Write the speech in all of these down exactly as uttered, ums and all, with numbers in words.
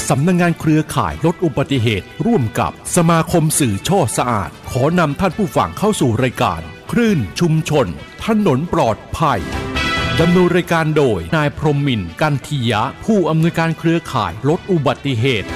สำนักงานเครือข่ายลดอุบัติเหตุร่วมกับสมาคมสื่อช่อสะอาดขอนำท่านผู้ฟังเข้าสู่รายการคลื่นชุมชนถนนปลอดภัยดำเนินรายการโดยนายพรหมินทร์กันทียะผู้อำนวยการเครือข่ายลดอุบัติเหตุ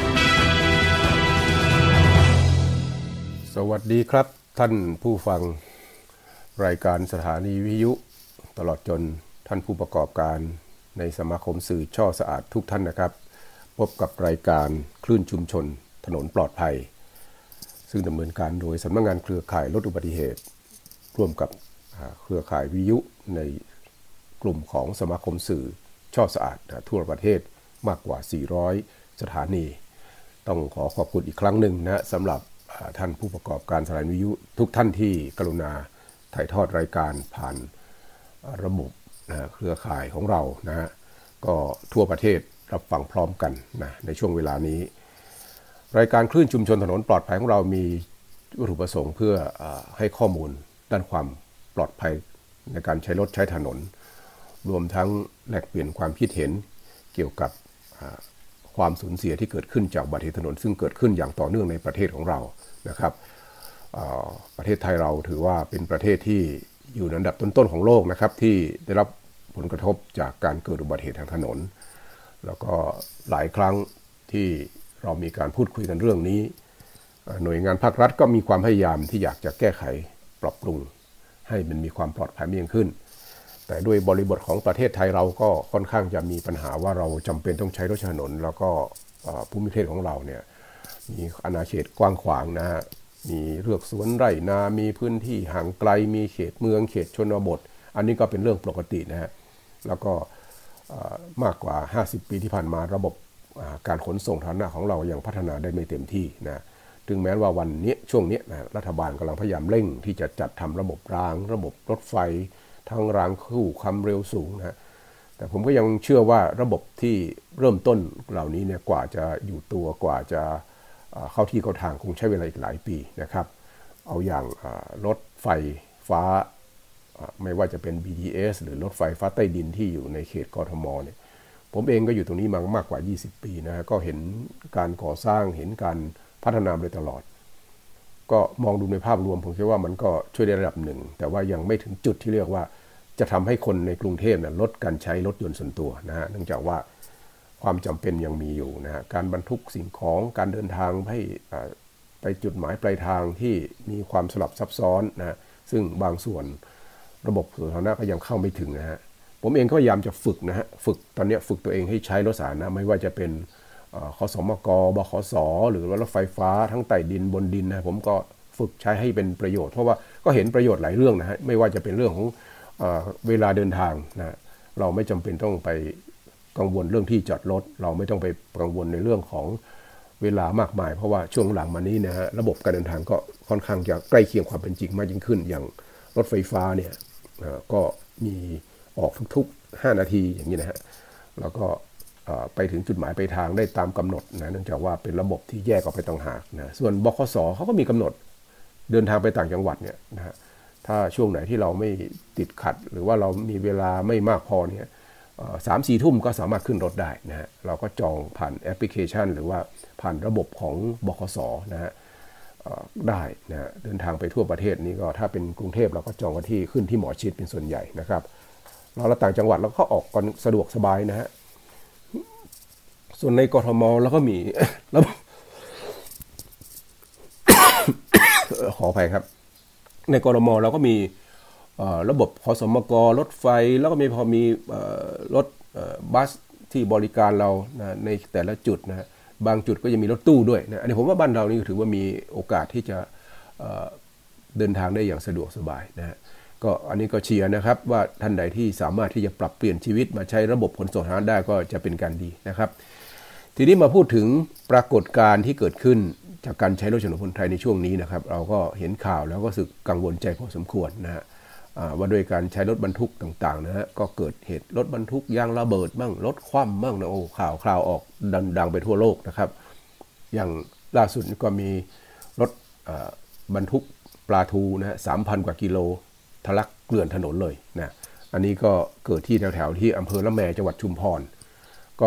สวัสดีครับท่านผู้ฟังรายการสถานีวิทยุตลอดจนท่านผู้ประกอบการในสมาคมสื่อช่อสะอาดทุกท่านนะครับพบกับรายการคลื่นชุมชนถนนปลอดภัยซึ่งดำเนินการโดยสำนักงานเครือข่ายลดอุบัติเหตุร่วมกับเครือข่ายวิทยุในกลุ่มของสมาคมสื่อช่อสะอาดทั่วประเทศมากกว่าสี่ร้อยสถานีต้องขอขอบคุณอีกครั้งหนึ่งนะสำหรับท่านผู้ประกอบการสถานีวิทยุทุกท่านที่กรุณาถ่ายทอดรายการผ่านระบบนะเครือข่ายของเรานะฮะก็ทั่วประเทศรับฟังพร้อมกันนะในช่วงเวลานี้รายการคลื่นชุมชนถนนปลอดภัยของเรามีวัตถุประสงค์เพื่ออให้ข้อมูลด้านความปลอดภัยในการใช้รถใช้ถนนรวมทั้งแลกเปลี่ยนความคิดเห็นเกี่ยวกับความสูญเสียที่เกิดขึ้นจากอุบัติเหตุถนนซึ่งเกิดขึ้นอย่างต่อเนื่องในประเทศของเรานะครับประเทศไทยเราถือว่าเป็นประเทศที่อยู่ในอันดับต้นๆของโลกนะครับที่ได้รับผลกระทบจากการเกิดอุบัติเหตุทางถนนแล้วก็หลายครั้งที่เรามีการพูดคุยกันเรื่องนี้หน่วยงานภาครัฐก็มีความพยายามที่อยากจะแก้ไขปรับปรุงให้มันมีความปลอดภัยมากยิ่งขึ้นแต่ด้วยบริบทของประเทศไทยเราก็ค่อนข้างจะมีปัญหาว่าเราจำเป็นต้องใช้รถถนนแล้วก็ภูมิประเทศของเราเนี่ยมีอาณาเขตกว้างขวางนะฮะมีเรือกสวนไร่นามีพื้นที่ห่างไกลมีเขตเมืองเขตชนบทอันนี้ก็เป็นเรื่องปกตินะฮะแล้วก็มากกว่าห้าสิบปีที่ผ่านมาระบบการขนส่งสาธารณะของเรายังพัฒนาได้ไม่เต็มที่นะถึงแม้ว่าวันนี้ช่วงนี้นะรัฐบาลกำลังพยายามเร่งที่จะจัดทำระบบรางระบบรถไฟทั้งรางคู่ความเร็วสูงนะแต่ผมก็ยังเชื่อว่าระบบที่เริ่มต้นเหล่านี้เนี่ยกว่าจะอยู่ตัวกว่าจะเข้าที่เข้าทางคงใช้เวลาอีกหลายปีนะครับเอาอย่างรถไฟฟ้าไม่ว่าจะเป็น บี ที เอส หรือรถไฟฟ้าใต้ดินที่อยู่ในเขตกทมเนี่ยผมเองก็อยู่ตรงนี้มามากกว่ายี่สิบปีนะก็เห็นการก่อสร้างเห็นการพัฒนามาโดยตลอดก็มองดูในภาพรวมผมคิดว่ามันก็ช่วยได้ระดับหนึ่งแต่ว่ายังไม่ถึงจุดที่เรียกว่าจะทำให้คนในกรุงเทพเนี่ยลดการใช้รถยนต์ส่วนตัวนะฮะเนื่องจากว่าความจำเป็นยังมีอยู่นะฮะการบรรทุกสิ่งของการเดินทางให้ไปจุดหมายปลายทางที่มีความสลับซับซ้อนนะซึ่งบางส่วนระบบสาธารณะก็ยังเข้าไม่ถึงนะฮะผมเองก็พยายามจะฝึกนะฮะฝึกตอนนี้ฝึกตัวเองให้ใช้รถสาธารณะไม่ว่าจะเป็นคสมกบขสหรือรถไฟฟ้าทั้งใต้ดินบนดินนะผมก็ฝึกใช้ให้เป็นประโยชน์เพราะว่าก็เห็นประโยชน์หลายเรื่องนะฮะไม่ว่าจะเป็นเรื่องของเอ่อเวลาเดินทางนะเราไม่จำเป็นต้องไปกังวลเรื่องที่จอดรถเราไม่ต้องไปกังวลในเรื่องของเวลามากมายเพราะว่าช่วงหลังมานี้นะฮะระบบการเดินทางก็ค่อนข้างจะใกล้เคียงความเป็นจริงมากยิ่งขึ้นอย่างรถไฟฟ้าเนี่ยก็มีออกทุกๆห้านาทีอย่างนี้นะฮะแล้วก็ไปถึงจุดหมายปลายทางได้ตามกำหนดนะเนื่องจากว่าเป็นระบบที่แยกออกไปต่างหากนะส่วนบขสเขาก็มีกำหนดเดินทางไปต่างจังหวัดเนี่ยนะฮะถ้าช่วงไหนที่เราไม่ติดขัดหรือว่าเรามีเวลาไม่มากพอเนี่ยสามสี่ทุ่มก็สามารถขึ้นรถได้นะฮะเราก็จองผ่านแอปพลิเคชันหรือว่าผ่านระบบของบขสนะฮะได้นะเดินทางไปทั่วประเทศนี้ก็ถ้าเป็นกรุงเทพเราก็จองกันที่ขึ้นที่หมอชิดเป็นส่วนใหญ่นะครับเราต่างจังหวัดเราก็ออกกันสะดวกสบายนะฮะส่วนในกทมเราก็มีระบบ ขออภัยครับในกทมเราก็มีระบบคสมกรถไฟแล้วก็มีพอมีรถบัสที่บริการเราในแต่ละจุดนะบางจุดก็จะมีรถตู้ด้วยนะอันนี้ผมว่าบ้านเรานี่ถือว่ามีโอกาสที่จะเดินทางได้อย่างสะดวกสบายนะฮะก็อันนี้ก็เชียร์นะครับว่าท่านใดที่สามารถที่จะปรับเปลี่ยนชีวิตมาใช้ระบบขนส่งสาธารณะได้ก็จะเป็นการดีนะครับทีนี้มาพูดถึงปรากฏการณ์ที่เกิดขึ้นจากการใช้รถถนนคนไทยในช่วงนี้นะครับเราก็เห็นข่าวแล้วก็รู้สึกกังวลใจพอสมควรนะฮะว่าโดยการใช้รถบรรทุกต่างๆนะฮะก็เกิดเหตุรถบรรทุกยางระเบิดบ้างรถคว่ำบ้างนะโอ้ข่าวคราวออกดังๆไปทั่วโลกนะครับอย่างล่าสุดก็มีรถบรรทุกปลาทูนะฮะ สามพัน กว่ากิโลทะลักเกลื่อนถนนเลยนะอันนี้ก็เกิดที่แถวๆที่อำเภอละแมจังหวัดชุมพรก็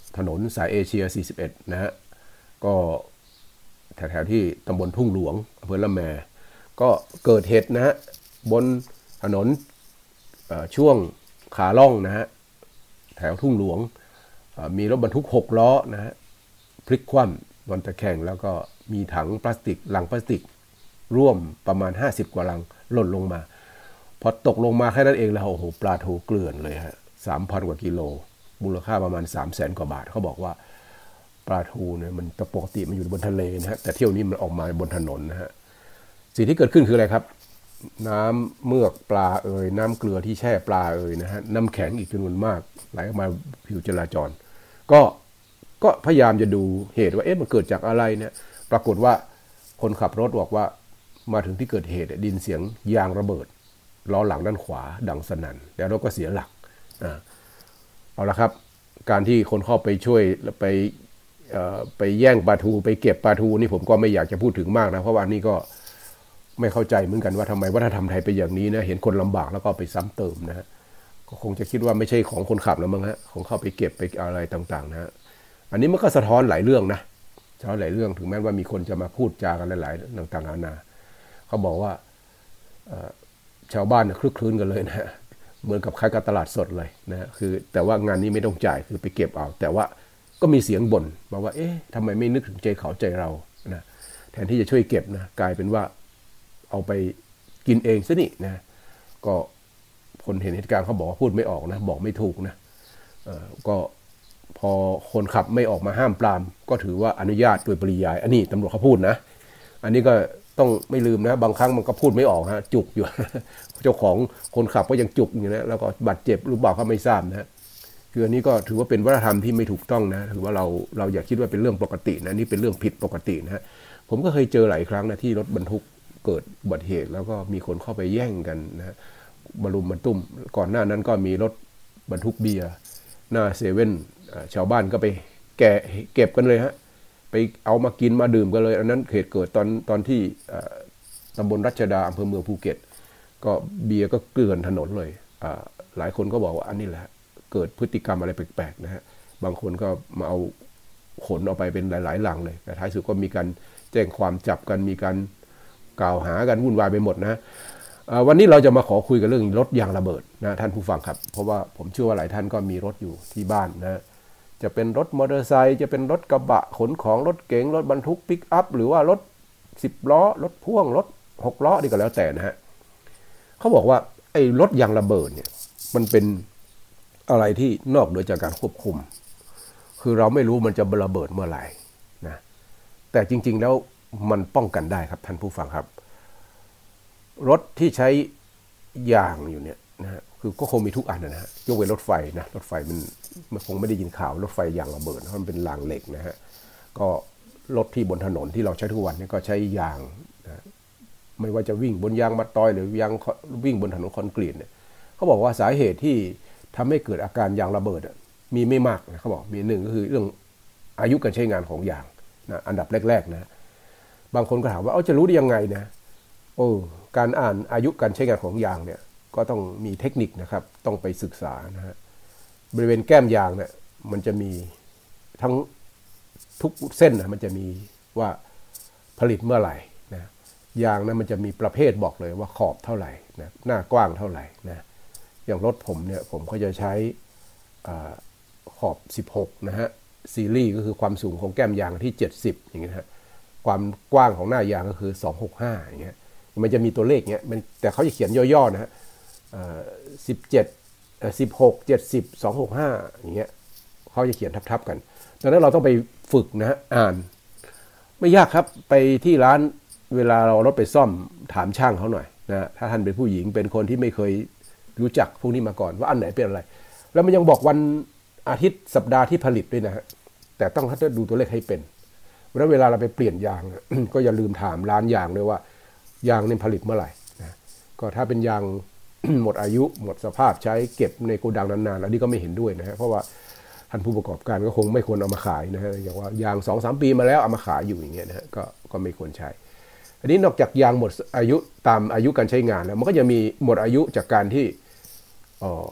ถนนสายเอเชียสี่สิบเอ็ดนะฮะก็แถวๆที่ตำบลทุ่งหลวงอำเภอละแมก็เกิดเหตุนะฮะบนถนนช่วงขาล่องนะฮะแถวทุ่งหลวงมีรถบรรทุกหกล้อนะฮะพลิกคว่ำบนตะแคงแล้วก็มีถังพลาสติกลังพลาสติกร่วมประมาณห้าสิบกว่าลังหล่นลงมาพอตกลงมาแค่นั้นเองแล้วโอ้โหปลาทูเกลื่อนเลยฮะ สามพัน กว่ากิโลมูลค่าประมาณ สามแสน กว่าบาทเขาบอกว่าปลาทูเนี่ยมันปกติมันอยู่บนทะเลนะฮะแต่เที่ยวนี้มันออกมาบนถนนนะฮะสิ่งที่เกิดขึ้นคืออะไรครับน้ำเมือกปลาเอ่ยน้ำเกลือที่แช่ปลาเอ่ยนะฮะน้ำแข็งอีกจำนวนมากไหลออกมาผิวจราจรก็ก็พยายามจะดูเหตุว่าเอ๊ะมันเกิดจากอะไรเนี่ยปรากฏว่าคนขับรถบอกว่ามาถึงที่เกิดเหตุดินเสียงยางระเบิดล้อหลังด้านขวาดังสนั่นแล้วรถก็เสียหลักอ่าเอาละครับการที่คนเข้าไปช่วยไปเอ่อไปแย่งปลาทูไปเก็บปลาทูนี่ผมก็ไม่อยากจะพูดถึงมากนะเพราะว่านี่ก็ไม่เข้าใจเหมือนกันว่าทำไมวัฒนธรรมไทยเป็นอย่างนี้นะเห็นคนลำบากแล้วก็ไปซ้ำเติมนะฮะก็คงจะคิดว่าไม่ใช่ของคนขับแล้วมั้งฮะของเข้าไปเก็บไปอะไรต่างๆนะฮะอันนี้มันก็สะท้อนหลายเรื่องนะสะท้อนหลายเรื่องถึงแม้ว่ามีคนจะมาพูดจากันหลายๆต่างๆนานาเขาบอกว่าชาวบ้านคลึกคลื้นกันเลยนะเหมือนกับคล้ายกับตลาดสดเลยนะคือแต่ว่างานนี้ไม่ต้องจ่ายคือไปเก็บเอาแต่ว่าก็มีเสียงบ่นบอกว่าเอ๊ะทำไมไม่นึกถึงใจเขาใจเรานะแทนที่จะช่วยเก็บนะกลายเป็นว่าเอาไปกินเองซะนี่นะก็คนเห็นเหตุการณ์เขาบอกว่าพูดไม่ออกนะบอกไม่ถูกนะเอ่อก็พอคนขับไม่ออกมาห้ามปรามก็ถือว่าอนุญาตโดยปริยายอันนี้ตำรวจเขาพูดนะอันนี้ก็ต้องไม่ลืมนะบางครั้งมันก็พูดไม่ออกฮะจุกอยู่ เจ้าของคนขับก็ยังจุกอยู่นะแล้วก็บาดเจ็บหรือเปล่าก็ไม่ทราบนะคืออันนี้ก็ถือว่าเป็นวัฒนธรรมที่ไม่ถูกต้องนะถือว่าเราเราอย่าคิดว่าเป็นเรื่องปกตินะนี่เป็นเรื่องผิดปกตินะฮะผมก็เคยเจอหลายครั้งนะที่รถบรรทุกเกิดอุบัติเหตุแล้วก็มีคนเข้าไปแย่งกันนะบรรลุมบรรตุ้มก่อนหน้านั้นก็มีรถบรรทุกเบียร์หน้าเซเว่นชาวบ้านก็ไปแกะเก็บกันเลยฮะไปเอามากินมาดื่มกันเลยอันนั้นเหตุเกิดตอนตอนที่ตำบลรัชดาอำเภอเมืองภูเก็ตก็เบียร์ก็เกลื่อนถนนเลยหลายคนก็บอกว่าอันนี้แหละเกิดพฤติกรรมอะไรแปลกๆนะฮะบางคนก็มาเอาขนเอาไปเป็นหลายๆหลังเลยแต่ท้ายสุดก็มีการแจ้งความจับกันมีการกล่าวหากันวุ่นวายไปหมดนะวันนี้เราจะมาขอคุยกันเรื่องรถยางระเบิดนะท่านผู้ฟังครับเพราะว่าผมเชื่อว่าหลายท่านก็มีรถอยู่ที่บ้านนะจะเป็นรถมอเตอร์ไซค์จะเป็นรถกระบะขนของรถเก๋งรถบรรทุกปิกอัพหรือว่ารถสิบล้อรถพ่วงรถหกล้อนี่ก็แล้วแต่นะฮะเขาบอกว่าไอ้รถยางระเบิดเนี่ยมันเป็นอะไรที่นอกเหนือจากการควบคุมคือเราไม่รู้มันจะระเบิดเมื่อไหร่นะแต่จริงๆแล้วมันป้องกันได้ครับท่านผู้ฟังครับรถที่ใช้ยางอยู่เนี่ยนะฮะคือก็คงมีทุกอันนะฮะยกเว้นรถไฟนะรถไฟมันมันคงไม่ได้ยินข่าวรถไฟยางระเบิดเพราะมันเป็นรางเหล็กนะฮะก็รถที่บนถนนที่เราใช้ทุกวันนี้ก็ใช้ยางนะไม่ว่าจะวิ่งบนยางมะตอยหรือยางวิ่งบนถนนคอนกรีตเนี่ยเขาบอกว่าสาเหตุที่ทำให้เกิดอาการยางระเบิดมีไม่มากนะเขาบอกมีหนึ่งก็คือเรื่องอายุการใช้งานของยางนะอันดับแรกๆนะบางคนก็ถามว่าเอาจะรู้ได้ยังไงนะโอ้การอ่านอายุการใช้งานของยางเนี่ยก็ต้องมีเทคนิคนะครับต้องไปศึกษานะฮะบริเวณแก้มยางเนี่ยมันจะมีทั้งทุกเส้นนะมันจะมีว่าผลิตเมื่อไหร่นะยางนั้นมันจะมีประเภทบอกเลยว่าขอบเท่าไหร่นะหน้ากว้างเท่าไหร่นะอย่างรถผมเนี่ยผมก็จะใช้ขอบสิบหกนะฮะซีรีส์ก็คือความสูงของแก้มยางที่เจ็ดสิบอย่างเงี้ยฮะความกว้างของหน้ายางก็คือสองร้อยหกสิบห้าอย่างเงี้ยมันจะมีตัวเลขเงี้ยมันแต่เขาจะเขียนย่อๆนะฮะสิบเจ็ดสิบหก เจ็ดสิบ สองร้อยหกสิบห้าอย่างเงี้ยเขาจะเขียนทับๆกันดังนั้นเราต้องไปฝึกนะฮะอ่านไม่ยากครับไปที่ร้านเวลาเรารถไปซ่อมถามช่างเขาหน่อยนะถ้าท่านเป็นผู้หญิงเป็นคนที่ไม่เคยรู้จักพวกนี้มาก่อนว่าอันไหนเป็นอะไรแล้วมันยังบอกวันอาทิตย์สัปดาห์ที่ผลิตด้วยนะฮะแต่ต้องถ้าดูตัวเลขให้เป็นแล้วเวลาเราไปเปลี่ยนยาง ก็อย่าลืมถามร้านยางด้วยว่ายางเนี่ยผลิตเมื่อไหร่นะก็ถ้าเป็นยาง หมดอายุหมดสภาพใช้เก็บในโกดังนานๆอันนี้ก็ไม่เห็นด้วยนะฮะเพราะว่าท่านผู้ประกอบการก็คงไม่ควรเอามาขายนะฮะอย่างว่ายาง สองถึงสาม ปีมาแล้วเอามาขายอยู่อย่างเงี้ยนะฮะก็ก็ไม่ควรใช้อันนี้นอกจากยางหมดอายุตามอายุการใช้งานแล้วมันก็จะมีหมดอายุจากการที่เอ่อ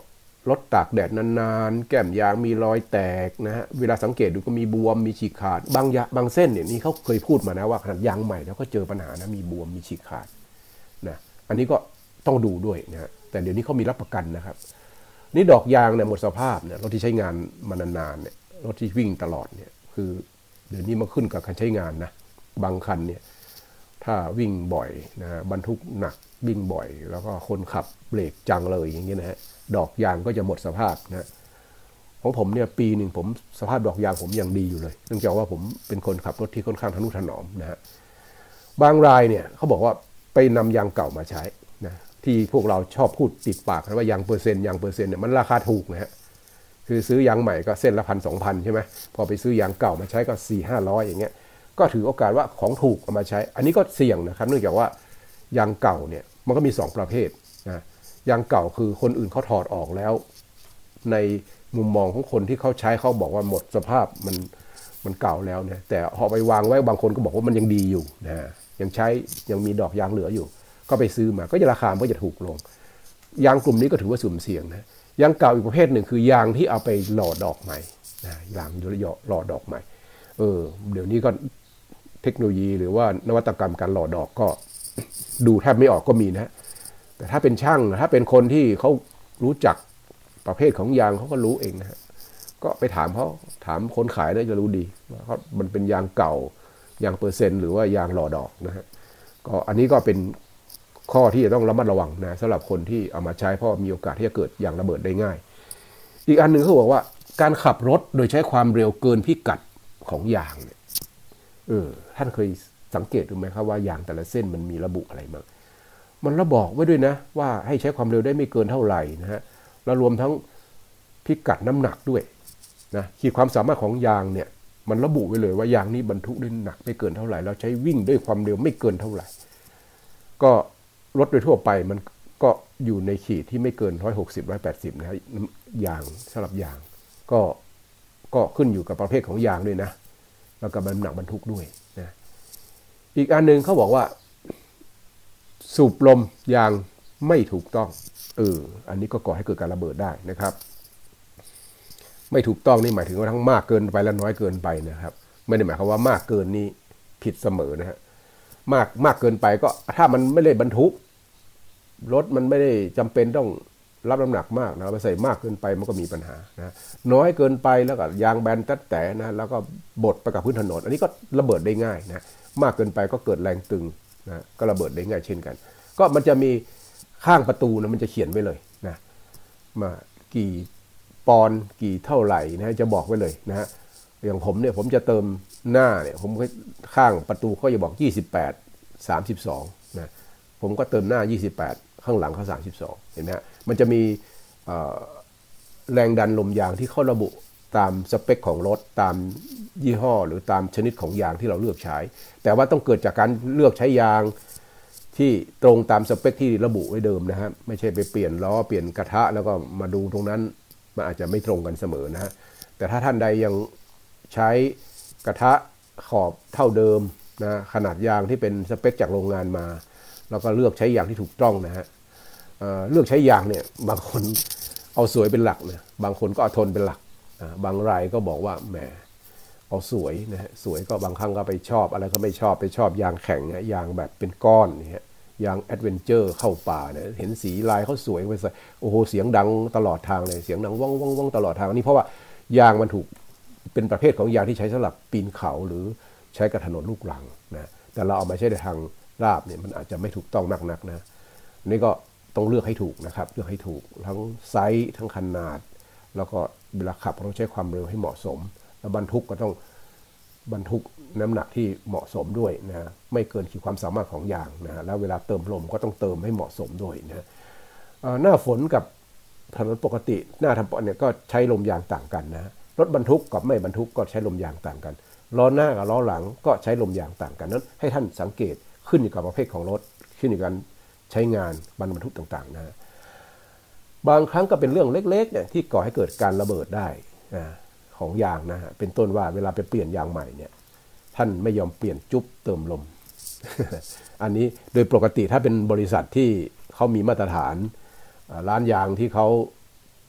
รถตากแดดนานๆแก้มยางมีรอยแตกนะฮะเวลาสังเกตดูก็มีบวมมีฉีกขาดบางยาบางเส้นเนี่ยนี่เขาเคยพูดมานะว่าขนาดยางใหม่แล้วก็เจอปัญหานะมีบวมมีฉีกขาดนะอันนี้ก็ต้องดูด้วยนะฮะแต่เดี๋ยวนี้เขามีรับประกันนะครับนี่ดอกยางเนี่ยหมดสภาพเนี่ยรถที่ใช้งานมานานๆเนี่ยรถที่วิ่งตลอดเนี่ยคือเดี๋ยวนี้มาขึ้นกับการใช้งานนะบางคันเนี่ยถ้าวิ่งบ่อยนะบรรทุกหนักวิ่งบ่อยแล้วก็คนขับเบรกจังเลยอย่างเงี้ยนะฮะดอกยางก็จะหมดสภาพนะของผมเนี่ยปีหนึ่งผมสภาพดอกยางผมยังดีอยู่เลยเนื่องจากว่าผมเป็นคนขับรถที่ค่อนข้างทนุถนอมนะฮะบางรายเนี่ยเขาบอกว่าไปนำยางเก่ามาใช้นะที่พวกเราชอบพูดติดปากกันว่ายางเปอร์เซ็นต์ยางเปอร์เซ็นต์เนี่ยมันราคาถูกนะฮะคือซื้อยางใหม่ก็เส้นละพันสองพันใช่ไหมพอไปซื้อยางเก่ามาใช้ก็สี่ห้าร้อยอย่างเงี้ยก็ถือโอกาสว่าของถูกเอามาใช้อันนี้ก็เสี่ยงนะครับเนื่องจากว่ายางเก่าเนี่ยมันก็มีสองประเภทนะยางเก่าคือคนอื่นเขาถอดออกแล้วในมุมมองของคนที่เขาใช้เขาบอกว่าหมดสภาพมันมันเก่าแล้วเนี่ยแต่พอไปวางไว้บางคนก็บอกว่ามันยังดีอยู่นะยังใช้ยังมีดอกยางเหลืออยู่ก็ไปซื้อมาก็จะราคาก็จะถูกลงยางกลุ่มนี้ก็ถือว่าสุ่มเสี่ยงนะยางเก่าอีกประเภทหนึ่งคือยางที่เอาไปหล่อดอกใหม่นะยางหล่อดอกใหม่เออเดี๋ยวนี้ก็เทคโนโลยีหรือว่านวัตกรรมการหล่อดอกก็ดูแทบไม่ออกก็มีนะแต่ถ้าเป็นช่างถ้าเป็นคนที่เขารู้จักประเภทของยางเขาก็รู้เองนะฮะก็ไปถามเขาถามคนขายน่าจะรู้ดีว่ามันเป็นยางเก่ายางเปอร์เซ็นต์หรือว่ายางหล่อดอกนะฮะก็อันนี้ก็เป็นข้อที่จะต้องระมัดระวังนะสำหรับคนที่เอามาใช้เพราะมีโอกาสที่จะเกิดยางระเบิดได้ง่ายอีกอันหนึ่งเขาบอกว่าการขับรถโดยใช้ความเร็วเกินพิกัดของยางเนี่ยเออท่านเคยสังเกตดูไหมครับว่ายางแต่ละเส้นมันมีระบุอะไรบ้างมันระบอกไว้ด้วยนะว่าให้ใช้ความเร็วได้ไม่เกินเท่าไหร่นะฮะแล้วรวมทั้งพิกัดน้ำหนักด้วยนะขีดความสามารถของยางเนี่ยมันระบุไว้เลยว่ายางนี้บรรทุกได้หนักไม่เกินเท่าไหร่แล้วใช้วิ่งด้วยความเร็วไม่เกินเท่าไหร่ก็รถโดยทั่วไปมันก็อยู่ในขีดที่ไม่เกินหนึ่งร้อยหกสิบ หนึ่งร้อยแปดสิบนะฮะยางสำหรับยางก็ก็ขึ้นอยู่กับประเภทของยางด้วยนะแล้วก็น้ำหนักบรรทุกด้วยนะอีกอันนึงเขาบอกว่าสูบลมยางไม่ถูกต้องเอออันนี้ก็ก่อให้เกิดการระเบิดได้นะครับไม่ถูกต้องนี่หมายถึงว่าทั้งมากเกินไปและน้อยเกินไปนะครับไม่ได้หมายความว่ามากเกินนี่ผิดเสมอนะฮะมากมากเกินไปก็ถ้ามันไม่ได้บรรทุกรถมันไม่ได้จำเป็นต้องรับน้ำหนักมากนะไปใส่มากเกินไปมันก็มีปัญหานะน้อยเกินไปแล้วก็ยางแบนตัดแต่นะแล้วก็บดไปกับพื้นถนนอันนี้ก็ระเบิดได้ง่ายนะมากเกินไปก็เกิดแรงตึงนะก็ระเบิดได้ง่ายเช่นกันก็มันจะมีข้างประตูนะมันจะเขียนไว้เลยนะมากี่ปอนด์กี่เท่าไหร่นะจะบอกไว้เลยนะฮะอย่างผมเนี่ยผมจะเติมหน้าเนี่ยผมข้างประตูเขาจะบอกยี่สิบแปด สามสิบสองนะผมก็เติมหน้ายี่สิบแปดข้างหลังเขาสามสิบสองเห็นไหมฮะมันจะมีแรงดันลมยางที่เขาระบุตามสเปคของรถตามยี่ห้อหรือตามชนิดของยางที่เราเลือกใช้แต่ว่าต้องเกิดจากการเลือกใช้ยางที่ตรงตามสเปคที่ระบุไว้เดิมนะฮะไม่ใช่ไปเปลี่ยนล้อเปลี่ยนกระทะแล้วก็มาดูตรงนั้นมันอาจจะไม่ตรงกันเสมอนะฮะแต่ถ้าท่านใดยังใช้กระทะขอบเท่าเดิมนะขนาดยางที่เป็นสเปคจากโรงงานมาแล้วก็เลือกใช้ยางที่ถูกต้องนะฮะ เอ่อ เลือกใช้ยางเนี่ยบางคนเอาสวยเป็นหลักนะบางคนก็เอาทนเป็นหลักบางรายก็บอกว่าแหมเอาสวยนะฮะสวยก็บางครั้งก็ไปชอบอะไรก็ไม่ชอบไปชอบยางแข็งนะยางแบบเป็นก้อนนี่ฮะยางแอดเวนเจอร์เข้าป่าเนี่ยเห็นสีลายเขาสวยไปใส่โอ้โหเสียงดังตลอดทางเลยเสียงดังว่องว่องว่องตลอดทางนี่เพราะว่ายางมันถูกเป็นประเภทของยางที่ใช้สำหรับปีนเขาหรือใช้กับถนนลูกรังนะแต่เราเอามาใช้ในทางราบเนี่ยมันอาจจะไม่ถูกต้องนักๆนะนี่ก็ต้องเลือกให้ถูกนะครับเลือกให้ถูกทั้งไซส์ทั้งขนาดแล้วก็เวลาขับต้องใช้ความเร็วให้เหมาะสมแล้วบรรทุกก็ต้องบรรทุกน้ำหนักที่เหมาะสมด้วยนะไม่เกินขีดความสามารถของยางนะแล้วเวลาเติมลมก็ต้องเติมให้เหมาะสมด้วยนะหน้าฝนกับถนนปกติหน้าทำปอเนี่ยก็ใช้ลมยางต่างกันนะรถบรรทุกกับไม่บรรทุกก็ใช้ลมยางต่างกันล้อหน้ากับล้อหลังก็ใช้ลมยางต่างกันนั้นให้ท่านสังเกตขึ้นอยู่กับประเภทของรถขึ้นอยู่กับใช้งานบรรทุกต่างๆนะบางครั้งก็เป็นเรื่องเล็กๆเนี่ยที่ก่อให้เกิดการระเบิดได้นะของยางนะฮะเป็นต้นว่าเวลาไปเปลี่ยนยางใหม่เนี่ยท่านไม่ยอมเปลี่ยนจุ๊บเติมลม อันนี้โดยปกติถ้าเป็นบริษัทที่เขามีมาตรฐานร้านยางที่เขา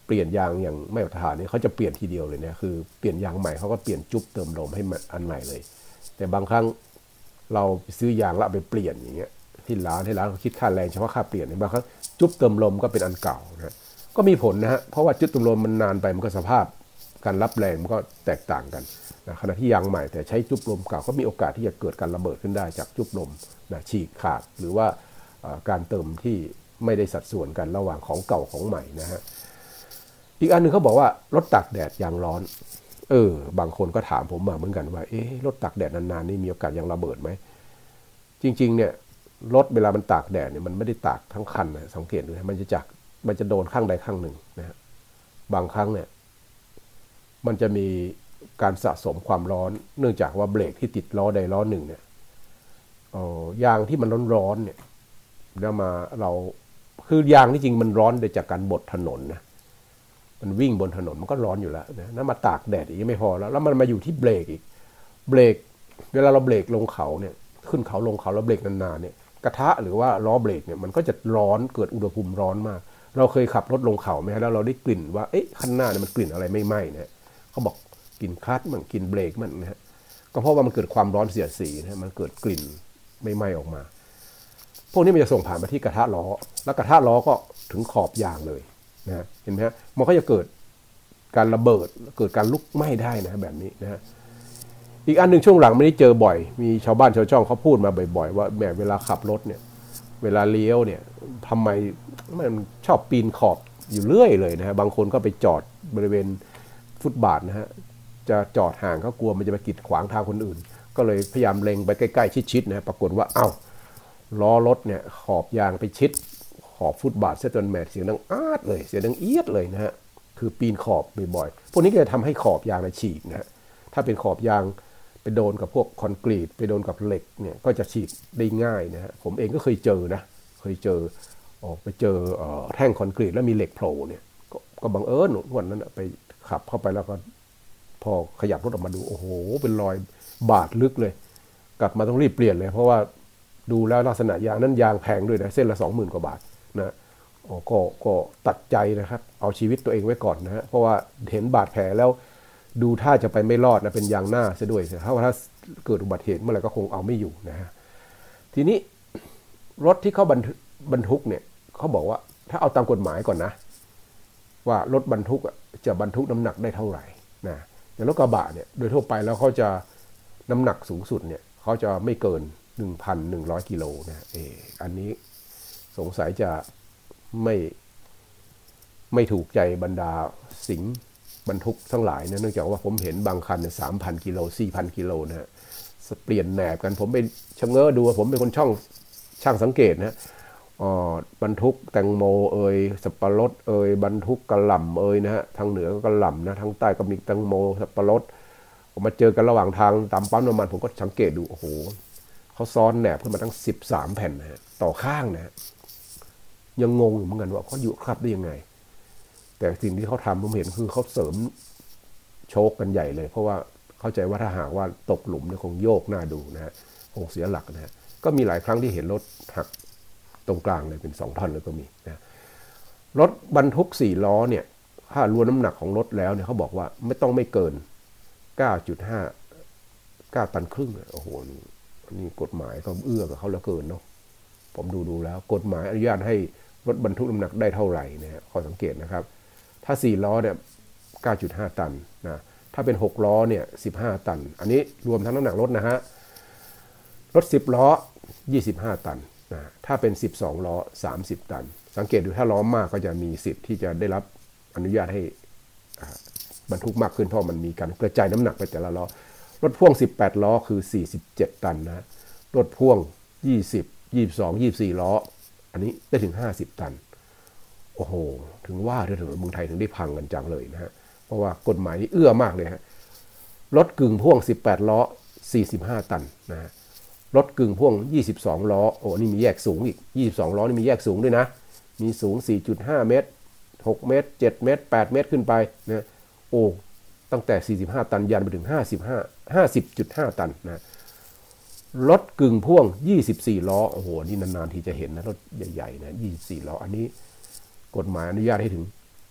เปลี่ยนยางอย่างไม่มาตรฐานเนี่ยเขาจะเปลี่ยนทีเดียวเลยเนี่ยคือเปลี่ยนยางใหม่เขาก็เปลี่ยนจุ๊บเติมลมให้อันใหม่เลยแต่บางครั้งเราซื้อยางแล้วเอาไปเปลี่ยนอย่างเงี้ยที่ร้านที่ร้านเขาคิดค่าแรงเฉพาะค่าเปลี่ยนบางครั้งจุ๊บเติมลมก็เป็นอันเก่านะก็มีผลนะฮะเพราะว่าจุ๊บเติมลมมันนานไปมันก็สภาพการรับแรงมันก็แตกต่างกันนะขณะที่ยางใหม่แต่ใช้จุ๊บลมเก่าก็มีโอกาสที่จะเกิดการระเบิดขึ้นได้จากจุ๊บลมนะฉีกขาดหรือว่าการเติมที่ไม่ได้สัดส่วนกันระหว่างของเก่าของใหม่นะฮะอีกอันนึงเขาบอกว่ารถตากแดดยางร้อนเออบางคนก็ถามผมมาเหมือนกันว่าเอ๊ะรถตากแดดนานๆนี่มีโอกาสยางระเบิดไหมจริงๆเนี่ยรถเวลามันตากแดดเนี่ยมันไม่ได้ตากทั้งคันนะสังเกตดูนะมันจะจักมันจะโดนข้างใดข้างหนึ่งนะฮะบางครั้งเนี่ยมันจะมีการสะสมความร้อนเนื่องจากว่าเบรกที่ติดล้อใดล้อหนึ่งเนี่ยอ๋อยางที่มันร้อนๆเนี่ยแล้วมาเราคือยางที่จริงมันร้อนโดยจากการบดถนนนะมันวิ่งบนถนนมันก็ร้อนอยู่แล้วนะแล้วมาตากแดดอีกไม่พอแล้วแล้วมันมาอยู่ที่เบรกอีกเบรกเวลาเราเบรกลงเขาเนี่ยขึ้นเขาลงเขาแล้วเบรกนานๆเนี่ยกระทะหรือว่าล้อเบรกเนี่ยมันก็จะร้อนเกิดอุณหภูมิร้อนมากเราเคยขับรถลงเขาไหมแล้วเราได้กลิ่นว่าเอ๊ะข้างหน้าเนี่ยมันกลิ่นอะไรไม่ไหม้เนี่ยเขาบอกกลิ่นคลัตช์มันกลิ่นเบรกมันนะฮะก็เพราะว่ามันเกิดความร้อนเสียดสีนะมันเกิดกลิ่นไม่ไหม้ออกมาพวกนี้มันจะส่งผ่านมาที่กระทะล้อแล้วกระทะล้อก็ถึงขอบยางเลยนะเห็นไหมฮะมันก็จะเกิดการระเบิดเกิดการลุกไหม้ได้นะแบบนี้นะฮะอีกอันหนึ่งช่วงหลังไม่ได้เจอบ่อยมีชาวบ้านชาวช่องเขาพูดมาบ่อยๆว่าแม้เวลาขับรถเนี่ยเวลาเลี้ยวเนี่ยทำไมมันชอบปีนขอบอยู่เรื่อยเลยนะฮะบางคนก็ไปจอดบริเวณฟุตบาทนะฮะจะจอดห่างก็กลัวมันจะไปกีดขวางทางคนอื่นก็เลยพยายามเล็งไปใกล้ๆชิดๆนะปรากฏว่าเอ้าล้อรถเนี่ยขอบยางไปชิดขอบฟุตบาทเสียจนแหมเสียงดังอาดเลยเสียงดังเอียดเลยนะฮะคือปีนขอบบ่อยๆพวกนี้ก็จะทำให้ขอบยางฉีกนะฮะถ้าเป็นขอบยางไปโดนกับพวกคอนกรีตไปโดนกับเหล็กเนี่ยก็จะฉีกได้ง่ายนะฮะผมเองก็เคยเจอนะเคยเจอออกไปเจอแท่งคอนกรีตแล้วมีเหล็กโผล่เนี่ยก็บังเอิญวันนั้นไปขับเข้าไปแล้วก็พอขยับรถออกมาดูโอ้โหเป็นรอยบาดลึกเลยกลับมาต้องรีบเปลี่ยนเลยเพราะว่าดูแล้วลักษณะยางนั้นยางแพงด้วยนะเส้นละ สองหมื่น กว่าบาทนะอ๋อก็ก็ตัดใจนะครับเอาชีวิตตัวเองไว้ก่อนนะฮะเพราะว่าเห็นบาดแผลแล้วดูท่าจะไปไม่รอดนะเป็นยางหน้าซะด้วยถ้าว่าถ้าเกิดอุบัติเหตุเมื่อไหร่ก็คงเอาไม่อยู่นะฮะทีนี้รถที่เขาบรรทุกบรรทุกเนี่ยเขาบอกว่าถ้าเอาตามกฎหมายก่อนนะว่ารถบรรทุกจะบรรทุกน้ำหนักได้เท่าไหร่นะอย่างรถกระบะเนี่ยโดยทั่วไปแล้วเขาจะน้ำหนักสูงสุดเนี่ยเขาจะไม่เกิน หนึ่งพันหนึ่งร้อย กิโลนะเอออันนี้สงสัยจะไม่ไม่ถูกใจบรรดาสิงบรรทุกทั้งหลายนะเนื่องจากว่าผมเห็นบางคันเนี่ย สามพัน กิโล สี่พัน กิโลนะฮะเปลี่ยนแหนบกันผมไปชะเง้อดูผมเป็นคนช่องช่างสังเกตนะอ๋อบรรทุกแตงโมเอ่ยสับปะรดเอ่ยบรรทุกกระหล่ำเอ่ยนะฮะทางเหนือก็กระหล่ำนะทางใต้ก็มีแตงโมสับปะรดผมมาเจอกันระหว่างทางตามปั๊มน้ำมันผมก็สังเกตดูโอ้โหเขาซ้อนแหนบขึ้นมาทั้งสิบสามแผ่นนะฮะต่อข้างนะฮะยังงงอยู่เหมือนกันว่าเขาอยู่ครับได้ยังไงแต่สิ่งที่เขาทำผมเห็นคือเขาเสริมโชคกันใหญ่เลยเพราะว่าเข้าใจว่าถ้าหากว่าตกหลุมเนี่ยคงโยกหน้าดูนะฮะคงเสียหลักนะฮะก็มีหลายครั้งที่เห็นรถหักตรงกลางเลยเป็นสองท่อนเลยก็มีนะรถบรรทุกสี่ล้อเนี่ยถ้ารวมน้ำหนักของรถแล้วเนี่ยเขาบอกว่าไม่ต้องไม่เกิน เก้าจุดห้า เก้า ตันครึ่งโอ้โหนี่กฎหมายก็เอื้อกับเขาเหลือเกินเนาะผมดูดูแล้วกฎหมายอนุญาตให้รถบรรทุกน้ำหนักได้เท่าไหร่เนี่ยข้อสังเกตนะครับถ้าสี่ล้อเนี่ย เก้าจุดห้า ตันนะถ้าเป็นหกล้อเนี่ยสิบห้าตันอันนี้รวมทั้งน้ำหนักรถนะฮะรถสิบล้อยี่สิบห้าตันนะถ้าเป็นสิบสองล้อสามสิบตันสังเกตดูถ้าล้อมากก็จะมีสิทธิ์ที่จะได้รับอนุญาตให้บรรทุกมากขึ้นเพราะมันมีการกระจายน้ำหนักไปแต่ละล้อรถพ่วงสิบแปดล้อคือสี่สิบเจ็ดตันนะรถพ่วงยี่สิบ ยี่สิบสอง ยี่สิบสี่ล้ออันนี้ได้ถึงห้าสิบตันโอ้โหถึงว่าถนนเมืองไทยถึงได้พังกันจังเลยนะฮะเพราะว่ากฎหมายนี้เอื้อมากเลยฮะรถกึ่งพ่วงสิบแปดล้อสี่สิบห้าตันนะฮะรถกึ่งพ่วงยี่สิบสองล้อโอ้นี่มีแยกสูงอีกยี่สิบสองล้อนี่มีแยกสูงด้วยนะมีสูง สี่จุดห้า เมตรหกเมตรเจ็ดเมตรแปดเมตรขึ้นไปนะโอ้ตั้งแต่สี่สิบห้าตันยันไปถึงห้าสิบห้า ห้าสิบจุดห้า ตันนะรถกึ่งพ่วงยี่สิบสี่ล้อโอ้โหนี่นานๆทีจะเห็นนะรถใหญ่ๆนะยี่สิบสี่ล้ออันนี้กฎหมายอนุญาตให้ถึง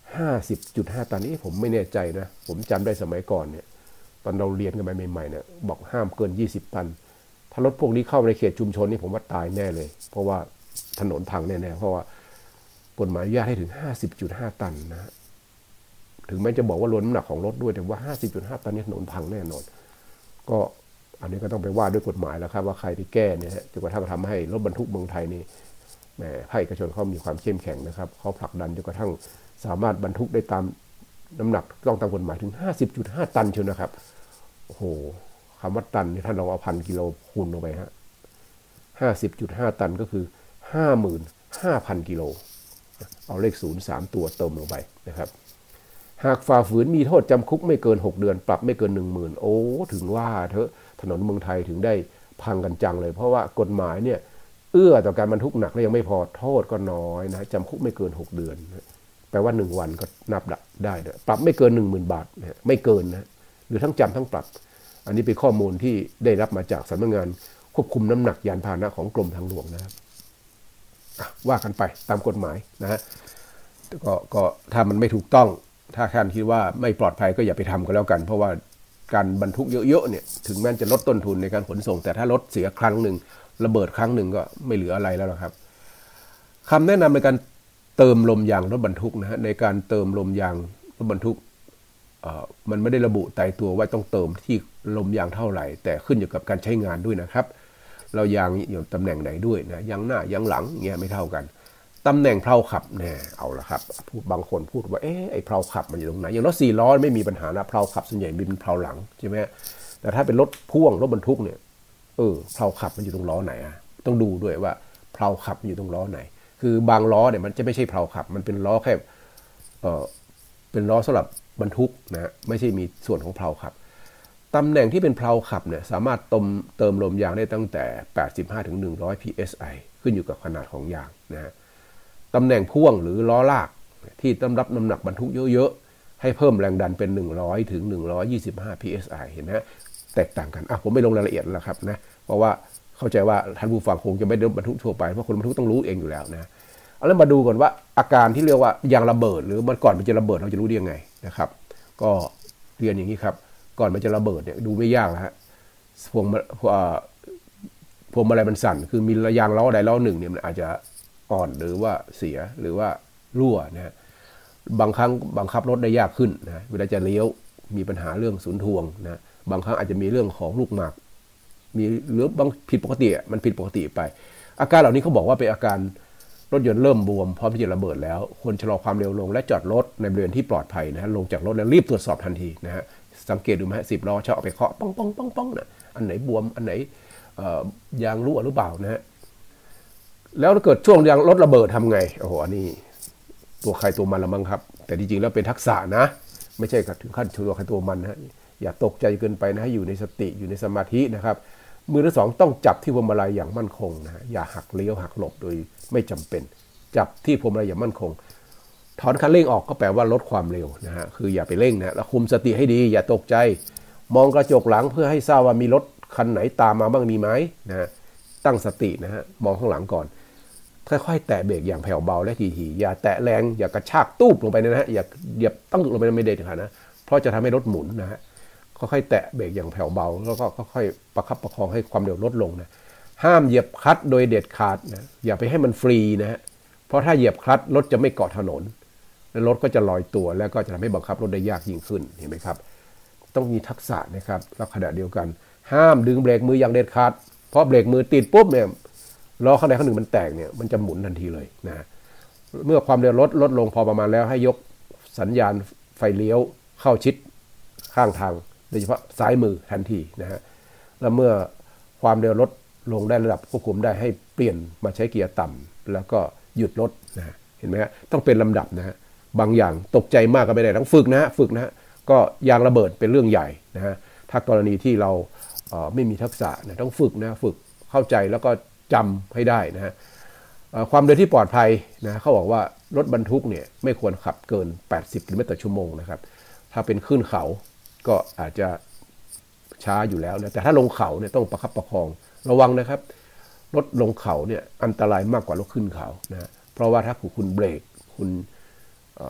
ห้าสิบจุดห้า ตันนี่ผมไม่แน่ใจนะผมจำได้สมัยก่อนเนี่ยตอนเราเรียนกันใหม่ๆเนี่ยบอกห้ามเกินยี่สิบตันถ้ารถพวกนี้เข้าในเขตชุมชนนี่ผมว่าตายแน่เลยเพราะว่าถนนพังแน่ๆเพราะว่ากฎหมายอนุญาตให้ถึง ห้าสิบจุดห้า ตันนะถึงแม้จะบอกว่าลดน้ำหนักของรถด้วยแต่ว่า ห้าสิบจุดห้า ตันนี่ถนนพังแน่นอนก็อันนี้ก็ต้องไปว่าด้วยกฎหมายแล้วครับว่าใครไปแก้เนี่ยจนกระทั่งทำให้รถบรรทุกเมืองไทยนี่แหมภาคเอกชนเขามีความเข้มแข็งนะครับเขาผลักดันจนกระทั่งสามารถบรรทุกได้ตามน้ำหนักต้องตามกฎหมายถึง ห้าสิบจุดห้า ตันเชียวนะครับโอ้โหคำว่าตันนี่ท่านลองเอาพันกิโลคูณลงไปฮะ ห้าสิบจุดห้า ตันก็คือ ห้าหมื่นห้าพัน กิโลเอาเลขศูนย์ สามตัวเติมลงไปนะครับหากฝ่าฝืนมีโทษจำคุกไม่เกินหกเดือนปรับไม่เกิน หนึ่งหมื่น โอ้ถึงว่าเถอะถนนเมืองไทยถึงได้พังกันจังเลยเพราะว่ากฎหมายเนี่ยเอื้อต่อการบรรทุกหนักแล้วยังไม่พอโทษก็น้อยนะจำคุกไม่เกินหกเดือนแปลว่าหนึ่งวันก็นับได้นะปรับไม่เกิน หนึ่งหมื่น บาทนะไม่เกินนะหรือทั้งจำทั้งปรับอันนี้เป็นข้อมูลที่ได้รับมาจากสำนักงานควบคุมน้ำหนักยานพาหนะของกรมทางหลวงนะครับว่ากันไปตามกฎหมายนะฮะก็ก็ถ้ามันไม่ถูกต้องถ้าท่านคิดว่าไม่ปลอดภัยก็อย่าไปทำก็แล้วกันเพราะว่าการบรรทุกเยอะๆเนี่ยถึงแม้จะลดต้นทุนในการขนส่งแต่ถ้ารถเสียครั้งหนึ่งระเบิดครั้งหนึ่งก็ไม่เหลืออะไรแล้วนะครับคำแนะนำในการเติมลมยางรถบรรทุกนะฮะในการเติมลมยางรถบรรทุกมันไม่ได้ระบุตายตัวว่าต้องเติมที่ลมยางเท่าไหร่แต่ขึ้นอยู่กับการใช้งานด้วยนะครับเรายางอยู่ตำแหน่งไหนด้วยนะยางหน้ายางหลังเงี้ยไม่เท่ากันตำแหน่งเพลาขับแน่เอาละครับพูดบางคนพูดว่าเอ๊ะไอ้เพลาขับมันอยู่ตรงไหนอย่างรถสี่ล้อไม่มีปัญหานะเพลาขับส่วนใหญ่เป็นเพลาหลังใช่ไหมแต่ถ้าเป็นรถพ่วงรถบรรทุกเนี่ยเออเพลาขับมันอยู่ตรงล้อไหนอ่ะต้องดูด้วยว่าเพลาขับอยู่ตรงล้อไหนคือบางล้อเนี่ยมันจะไม่ใช่เพลาขับมันเป็นล้อแค่เออเป็นล้อสำหรับบรรทุกนะไม่ใช่มีส่วนของเพลาขับตำแหน่งที่เป็นเพลาขับเนี่ยสามารถเติมเติมลมยางได้ตั้งแต่แปดสิบห้าถึงหนึ่งร้อย พี เอส ไอ ขึ้นอยู่กับขนาดของยางนะฮะตำแหน่งพ่วงหรือล้อลากที่ต้องรับน้ำหนักบรรทุกเยอะๆให้เพิ่มแรงดันเป็นหนึ่งร้อยถึงหนึ่งร้อยยี่สิบห้า พี เอส ไอ เห็นไหมแตกต่างกันอ่ะผมไม่ลงรายละเอียดแล้วครับนะเพราะว่าเข้าใจว่าท่านผู้ฟังคงจะไม่ได้บรรทุกทั่วไปเพราะคนบรรทุกต้องรู้เองอยู่แล้วนะเอาแล้วมาดูก่อนว่าอาการที่เรียกว่ายางระเบิดหรือมันก่อนมันจะระเบิดเราจะรู้ได้ยังไงนะครับก็เรียนอย่างนี้ครับก่อนมันจะระเบิดเนี่ยดูไม่ยากแล้วฮะพวงพวงมาลัยมันสั่นคือมียางล้อใดล้อหนึ่งเนี่ยมันอาจจะอ่อนหรือว่าเสียหรือว่ารั่วนะฮะบางครั้งบังคับรถได้ยากขึ้นนะเวลาจะเลี้ยวมีปัญหาเรื่องศูนย์ทวงนะบางครั้งอาจจะมีเรื่องของลูกหมากมีหรือบางผิดปกติมันผิดปกติไปอาการเหล่านี้เขาบอกว่าเป็นอาการรถยนต์เริ่มบวมพร้อมที่จะระเบิดแล้วควรชะลอความเร็วลงและจอดรถในบริเวณที่ปลอดภัยนะฮะลงจากรถแล้วรีบตรวจสอบทันทีนะฮะสังเกตดูไหมฮะสิบล้อชอบเอาไปเคาะป้องป้องป้องป้องนะอันไหนบวมอันไหนยางรั่วหรือเปล่านะฮะแล้วถ้าเกิดช่วงยางรถระเบิดทำไงโอ้โหอันนี้ตัวใครตัวมันละมั้งครับแต่จริงๆแล้วเป็นทักษะนะไม่ใช่ถึงขั้นตัวใครตัวมันนะอย่าตกใจเกินไปนะให้อยู่ในสติอยู่ในสมาธินะครับมือที่สองต้องจับที่พวงมาลัยอย่างมั่นคงนะอย่าหักเลี้ยวหักหลบโดยไม่จำเป็นจับที่พวงมาลัยอย่างมั่นคงถอนคันเร่งออกก็แปลว่าลดความเร็วนะฮะคืออย่าไปเร่งนะแล้วคุมสติให้ดีอย่าตกใจมองกระจกหลังเพื่อให้ทราบว่ามีรถคันไหนตามมาบ้างมีไหมนะตั้งสตินะฮะมองข้างหลังก่อนค่อยๆแตะเบรกอย่างแผ่วเบาและทีๆอย่าแตะแรงอย่ากระชากตูบลงไปนะฮะอย่าเหยียบตั้งลงไปไม่ได้ค่ะนะเพราะจะทำให้รถหมุนนะฮะค่อยๆแตะเบรกอย่างแผ่วเบาแล้วก็ค่อยๆประคับประคองให้ความเร็วลดลงนะห้ามเหยียบคลัตช์โดยเด็ดขาดนะอย่าไปให้มันฟรีนะฮะเพราะถ้าเหยียบคลัตช์รถจะไม่เกาะถนนแล้วรถก็จะลอยตัวแล้วก็จะทำให้บังคับรถได้ยากยิ่งขึ้นเห็นไหมครับต้องมีทักษะนะครับแล้วขณะเดียวกันห้ามดึงเบรกมืออย่างเด็ดขาดเพราะเบรกมือติดปุ๊บเนี่ยล้อข้างใดข้างหนึ่งมันแตกเนี่ยมันจะหมุนทันทีเลยนะเมื่อความเร็วลดลดลงพอประมาณแล้วให้ยกสัญญาณไฟเลี้ยวเข้าชิดข้างทางโดยเฉพาะซ้ายมือทันทีนะฮะแล้วเมื่อความเร็วลดลงได้ระดับควบคุมได้ให้เปลี่ยนมาใช้เกียร์ต่ำแล้วก็หยุดรถนะเห็นไหมฮะต้องเป็นลำดับนะฮะบางอย่างตกใจมากก็ไม่ได้ต้องฝึกนะฮะฝึกนะฮะก็ยางระเบิดเป็นเรื่องใหญ่นะฮะถ้ากรณีที่เราเอ่อไม่มีทักษะนะต้องฝึกนะฝึกเข้าใจแล้วก็จำให้ได้นะฮะความเร็วที่ปลอดภัยนะเขาบอกว่ารถบรรทุกเนี่ยไม่ควรขับเกินแปดสิบกิโลเมตรต่อชั่วโมงนะครับถ้าเป็นขึ้นเขาก็อาจจะช้าอยู่แล้วนะแต่ถ้าลงเขาเนี่ยต้องประคับประคองระวังนะครับรถลงเขาเนี่ยอันตรายมากกว่ารถขึ้นเขานะเพราะว่าถ้าคุณเบรกคุณ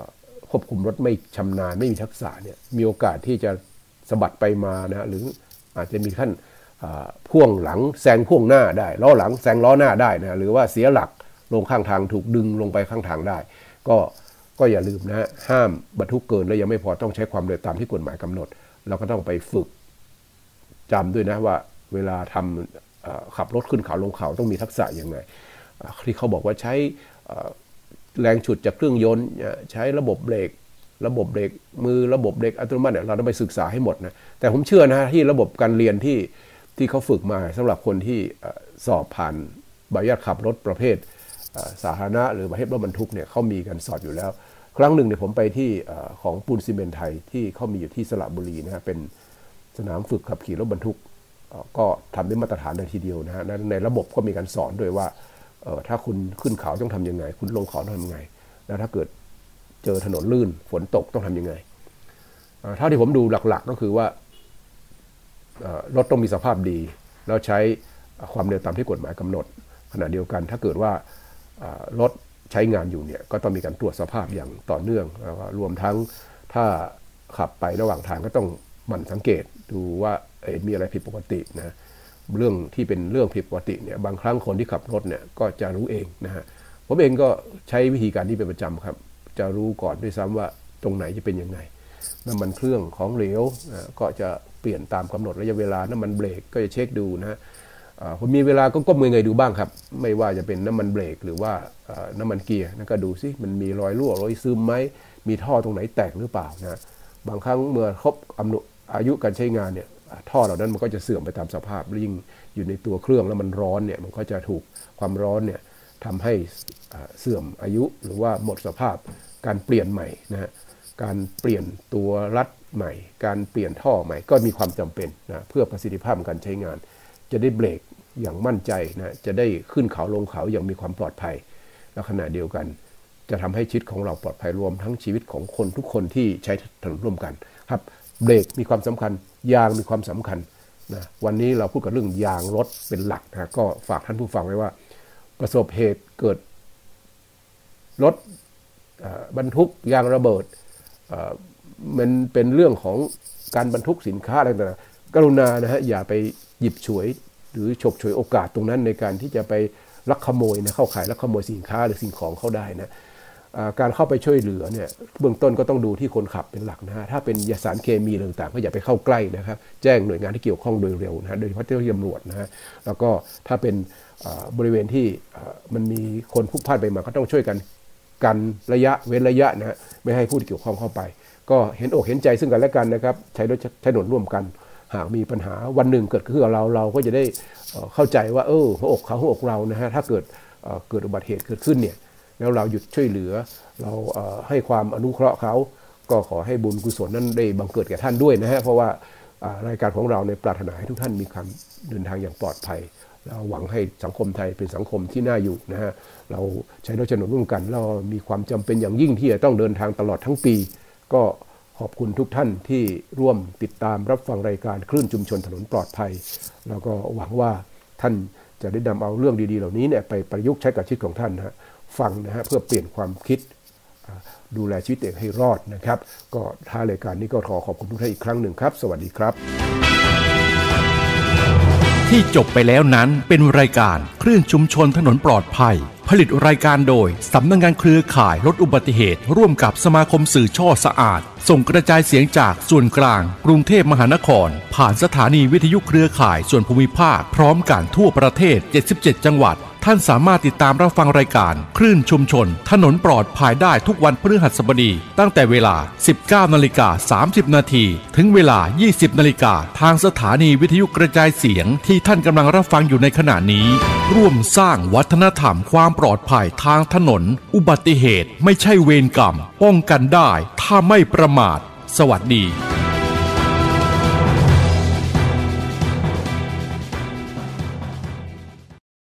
ควบคุมรถไม่ชำนาญไม่มีทักษะเนี่ยมีโอกาสที่จะสะบัดไปมานะหรืออาจจะมีขั้นพ่วงหลังแซงพ่วงหน้าได้ล้อหลังแซงล้อหน้าได้นะหรือว่าเสียหลักลงข้างทางถูกดึงลงไปข้างทางได้ก็ก็อย่าลืมนะฮะห้ามบรรทุกเกินและยังไม่พอต้องใช้ความเร็วตามที่กฎหมายกำหนดเราก็ต้องไปฝึกจำด้วยนะว่าเวลาทำขับรถขึ้นเขาลงเขาต้องมีทักษะยังไงที่เขาบอกว่าใช้แรงฉุดจากเครื่องยนต์ใช้ระบบเบรกระบบเบรกมือระบบเบรกอัตโนมัติเนี่ยเราต้องไปศึกษาให้หมดนะแต่ผมเชื่อนะที่ระบบการเรียนที่ที่เขาฝึกมาสำหรับคนที่สอบผ่านใบอนุญาตขับรถประเภทสาธารณะหรือประเภทรถบรรทุกเนี่ยเขามีการสอบอยู่แล้วครั้งหนึ่งเนี่ยผมไปที่ของปูนซีเมนต์ไทยที่เขามีอยู่ที่สระบุรีนะฮะเป็นสนามฝึกขับขี่รถบรรทุกก็ทำได้มาตรฐานเลยทีเดียวนะฮะในระบบก็มีการสอนด้วยว่าถ้าคุณขึ้นเขาต้องทำยังไงคุณลงเขาต้องทำยังไงแล้วถ้าเกิดเจอถนนลื่นฝนตกต้องทำยังไงเท่าที่ผมดูหลักๆก็คือว่ารถต้องมีสภาพดีแล้วใช้ความเร็วตามที่กฎหมายกำหนดขณะเดียวกันถ้าเกิดว่ารถใช้งานอยู่เนี่ยก็ต้องมีการตรวจสภาพอย่างต่อเนื่องแล้วก็รวมทั้งถ้าขับไประหว่างทางก็ต้องหมั่นสังเกตดูว่ามีอะไรผิดปกตินะเรื่องที่เป็นเรื่องผิดปกติเนี่ยบางครั้งคนที่ขับรถเนี่ยก็จะรู้เองนะฮะผมเองก็ใช้วิธีการที่เป็นประจำครับจะรู้ก่อนด้วยซ้ำว่าตรงไหนจะเป็นยังไงน้ำมันเครื่องของเหลวก็จะเปลี่ยนตามกำหนดระยะเวลาน้ำมันเบรกก็จะเช็คดูนะฮะผมมีเวลาก็ก้มเงยดูบ้างครับไม่ว่าจะเป็นน้ำมันเบรกหรือว่าน้ำมันเกียร์นั่นก็ดูซิมันมีรอยรั่วรอยซึมไหมมีท่อตรงไหนแตกหรือเปล่านะบางครั้งเมื่อครบอายุการใช้งานเนี่ยท่อเหล่านั้นมันก็จะเสื่อมไปตามสภาพยิ่งอยู่ในตัวเครื่องแล้วมันร้อนเนี่ยมันก็จะถูกความร้อนเนี่ยทำให้เสื่อมอายุหรือว่าหมดสภาพการเปลี่ยนใหม่นะฮะการเปลี่ยนตัวรัดใหม่การเปลี่ยนท่อใหม่ก็มีความจำเป็นนะเพื่อประสิทธิภาพการใช้งานจะได้เบรกอย่างมั่นใจนะจะได้ขึ้นเขาลงเขาอย่างมีความปลอดภัยและขณะเดียวกันจะทำให้ชีวิตของเราปลอดภัยรวมทั้งชีวิตของคนทุกคนที่ใช้ถนนร่วมกันครับเบรกมีความสำคัญยางมีความสำคัญนะวันนี้เราพูดกันเรื่องยางรถเป็นหลักนะก็ฝากท่านผู้ฟังไว้ว่าประสบเหตุเกิดรถบรรทุกยางระเบิดมันเป็นเรื่องของการบรรทุกสินค้าอะไรต่างๆกรุณานะฮะอย่าไปหยิบฉวยหรือฉกฉวยโอกาสตรงนั้นในการที่จะไปลักขโมยนะเข้าขายลักขโมยสินค้าหรือสิ่งของเข้าได้นะการเข้าไปช่วยเหลือเนี่ยเบื้องต้นก็ต้องดูที่คนขับเป็นหลักนะฮะถ้าเป็นยาสารเคมีต่างๆก็อย่าไปเข้าใกล้นะครับแจ้งหน่วยงานที่เกี่ยวข้องโดยเร็วนะฮะโดยเฉพาะเจ้าหน้าที่ตำรวจนะฮะแล้วก็ถ้าเป็นบริเวณที่มันมีคนพลุกพล่านไปมาก็ต้องช่วยกันกันระยะเว้นระยะนะฮะไม่ให้ผู้ที่เกี่ยวข้องเข้าไปก็เห็นอกเห็นใจซึ่งกันและกันนะครับใช้รถใช้ถนนร่วมกันหากมีปัญหาวันหนึ่งเกิดขึ้นกับเราเราก็จะได้เข้าใจว่าเออหัวอกเขาหัวอกเรานะฮะถ้าเกิดเกิดอุบัติเหตุเกิดขึ้นเนี่ยแล้วเราหยุดช่วยเหลือเราให้ความอนุเคราะห์เขาก็ขอให้บุญกุศลนั้นได้บังเกิดแก่ท่านด้วยนะฮะเพราะว่ารายการของเราในปรารถนาให้ทุกท่านมีความเดินทางอย่างปลอดภัยเราหวังให้สังคมไทยเป็นสังคมที่น่าอยู่นะฮะเราใช้รถถนนร่วมกันเรามีความจำเป็นอย่างยิ่งที่จะต้องเดินทางตลอดทั้งปีก็ขอบคุณทุกท่านที่ร่วมติดตามรับฟังรายการคลื่นชุมชนถนนปลอดภัยแล้วก็หวังว่าท่านจะได้นำเอาเรื่องดีๆเหล่านี้เนี่ยไปประยุกต์ใช้กับชีวิตของท่านนะฮะฟังนะฮะเพื่อเปลี่ยนความคิดดูแลชีวิตเองให้รอดนะครับก็ท้ายรายการนี้ก็ขอขอบคุณทุกท่านอีกครั้งหนึ่งครับสวัสดีครับที่จบไปแล้วนั้นเป็นรายการคลื่นชุมชนถนนปลอดภัยผลิตรายการโดยสำนักงานเครือข่ายลดอุบัติเหตุร่วมกับสมาคมสื่อช่อสะอาดส่งกระจายเสียงจากส่วนกลางกรุงเทพมหานครผ่านสถานีวิทยุเครือข่ายส่วนภูมิภาคพร้อมกันทั่วประเทศเจ็ดสิบเจ็ดจังหวัดท่านสามารถติดตามรับฟังรายการคลื่นชุมชนถนนปลอดภัยได้ทุกวันพฤหัสบดีตั้งแต่เวลา สิบเก้านาฬิกาสามสิบนาทีถึงเวลา ยี่สิบนาฬิกาทางสถานีวิทยุกระจายเสียงที่ท่านกำลังรับฟังอยู่ในขณะนี้ร่วมสร้างวัฒนธรรมความปลอดภัยทางถนนอุบัติเหตุไม่ใช่เวรกรรมป้องกันได้ถ้าไม่ประมาทสวัสดี